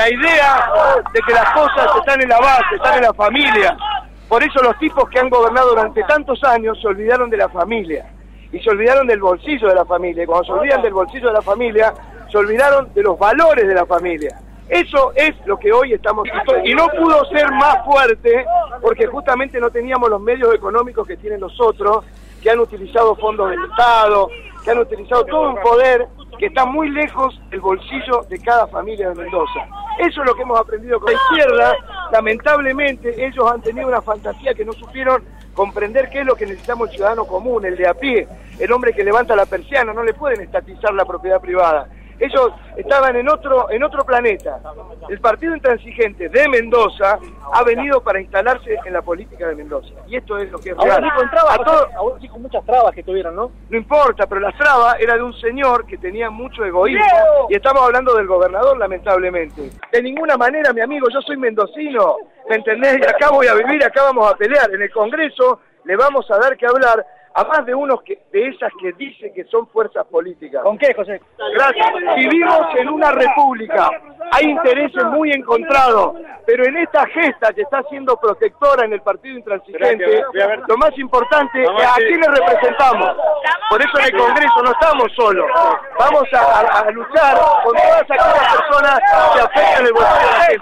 la idea de que las cosas están en la base, están en la familia. Por eso los tipos que han gobernado durante tantos años se olvidaron de la familia y se olvidaron del bolsillo de la familia. Y cuando se olvidan del bolsillo de la familia, se olvidaron de los valores de la familia. Eso es lo que hoy estamos... Y no pudo ser más fuerte porque justamente no teníamos los medios económicos que tienen los otros, que han utilizado fondos del Estado, que han utilizado todo un poder que está muy lejos del bolsillo de cada familia de Mendoza. Eso es lo que hemos aprendido con la izquierda. Lamentablemente ellos han tenido una fantasía que no supieron comprender qué es lo que necesitamos el ciudadano común, el de a pie, el hombre que levanta la persiana. No le pueden estatizar la propiedad privada. Ellos estaban en otro planeta. El partido intransigente de Mendoza ha venido para instalarse en la política de Mendoza. Y esto es lo que es real. Aún sí con muchas trabas que tuvieron, ¿no? No importa, pero la traba era de un señor que tenía mucho egoísmo. Y estamos hablando del gobernador, lamentablemente. De ninguna manera, mi amigo, yo soy mendocino. ¿Me entendés? Y acá voy a vivir, acá vamos a pelear. En el Congreso le vamos a dar que hablar a más de unos de esas que dicen que son fuerzas políticas. ¿Con qué, José? Gracias. Vivimos en una república, hay intereses muy encontrados, pero en esta gesta que está siendo protectora en el partido intransigente, lo más importante es a quiénes representamos. Por eso en el Congreso no estamos solos, vamos a luchar con todas aquellas personas que afectan el bolsillo de la gente.